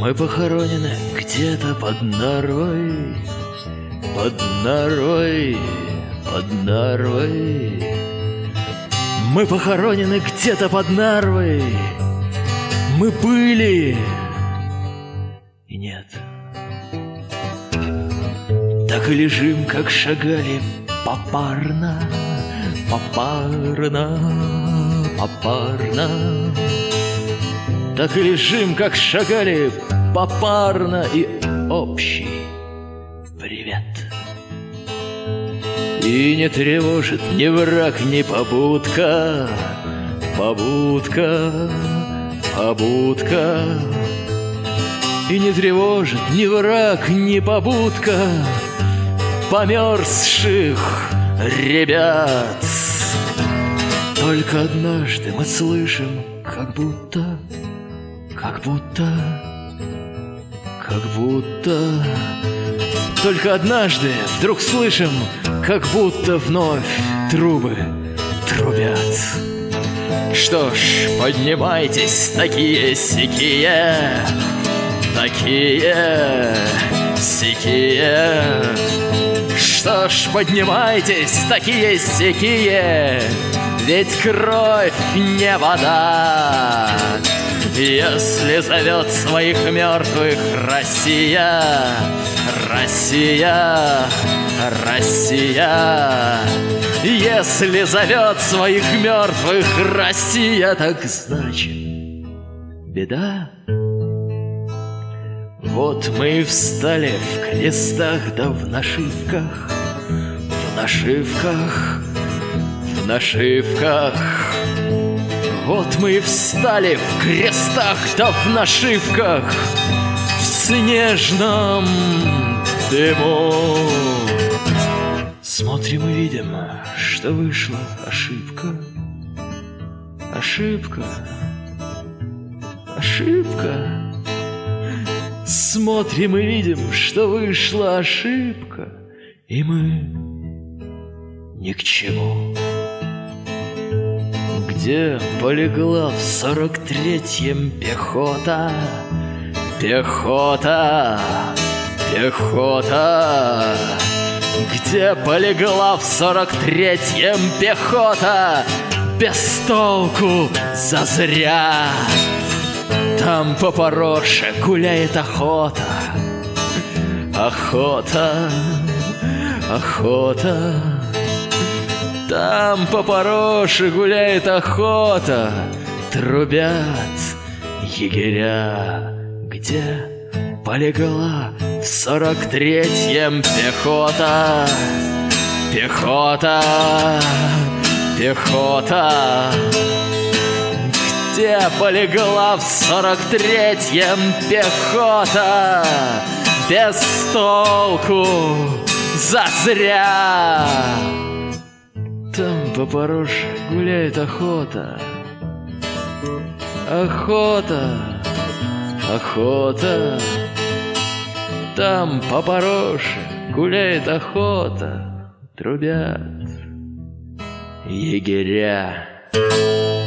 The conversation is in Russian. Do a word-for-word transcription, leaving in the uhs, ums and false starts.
Мы похоронены где-то под Нарвой, под Нарвой, под Нарвой. Мы похоронены где-то под Нарвой. Мы были и нет. Так и лежим, как шагали попарно, попарно, попарно. Так и лежим, как шагали попарно, и общий привет. И не тревожит ни враг, ни побудка, побудка, побудка. И не тревожит ни враг, ни побудка померзших ребят. Только однажды мы слышим, как будто, как будто, как будто. Только однажды вдруг слышим, как будто вновь трубы трубят. Что ж, поднимайтесь, такие-сякие, такие-сякие. Что ж, поднимайтесь, такие-сякие, ведь кровь не вода. Если зовет своих мертвых Россия, Россия, Россия. Если зовет своих мертвых Россия, так значит беда. Вот мы и встали в крестах, да в нашивках, в нашивках, в нашивках. Вот мы и встали в крестах, да в нашивках, в снежном дыму. Смотрим и видим, что вышла ошибка, ошибка, ошибка. Смотрим и видим, что вышла ошибка, и мы ни к чему. Где полегла в сорок третьем пехота, пехота, пехота? Где полегла в сорок третьем пехота? Без толку, зазря. Там по Пороше гуляет охота, охота, охота. Там по Пороше гуляет охота, трубят егеря. Где полегла в сорок третьем пехота, пехота, пехота? Где полегла в сорок третьем пехота? Без толку, зазря. Там по Пороше гуляет охота, охота, охота. Там по Пороше гуляет охота, трубят егеря.